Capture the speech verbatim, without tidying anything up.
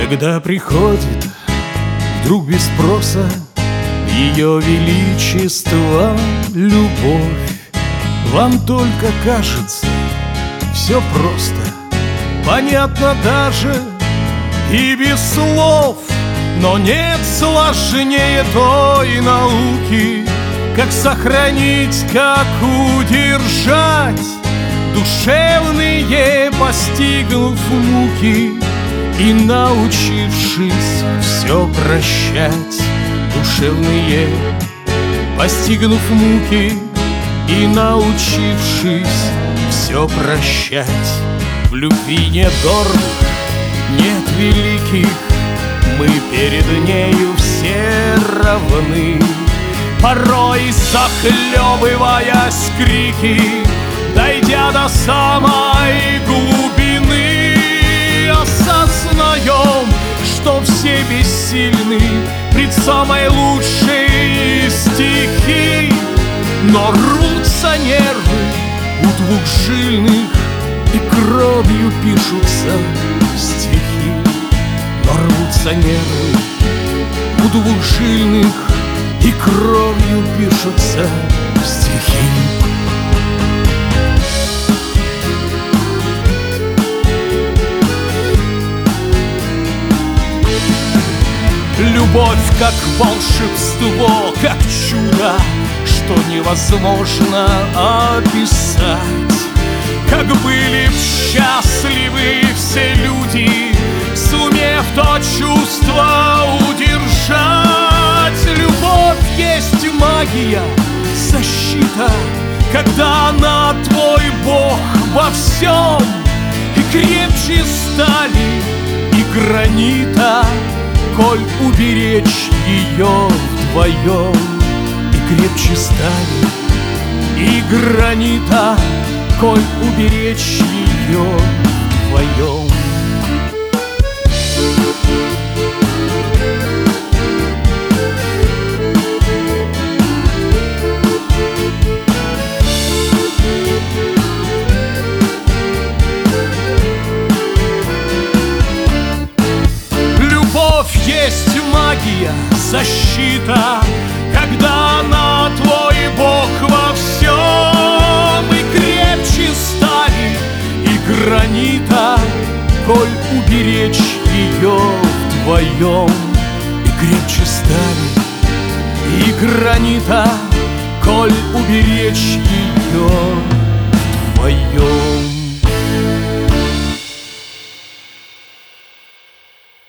Когда приходит вдруг без спроса ее величество любовь, вам только кажется все просто, понятно даже и без слов. Но нет сложнее той науки, как сохранить, как удержать душевные, постигнув муки и научившись все прощать. Душевные, постигнув муки и научившись все прощать. В любви нет гордых, нет великих, мы перед нею все равны. Порой захлебываясь крики, дойдя до самой глубины, осознаем, что все бессильны пред самой лучшей из стихий. Но рвутся нервы у двухжильных, и кровью пишутся стихи. Но рвутся нервы у двухжильных, и кровью пишутся стихи. Любовь как волшебство, как чудо, что невозможно описать. Как были б счастливы все люди, сумев то чувство удержать. Любовь есть магия, защита, когда она твой Бог во всем. И крепче стали, и гранита, коль уберечь ее вдвоем. И крепче стали, и гранита, коль уберечь ее вдвоем. Любовь есть магия, защита, когда она твой Бог во всем. И крепче стали, и гранита, коль уберечь ее вдвоем. И крепче стали, и гранита, коль уберечь ее вдвоем.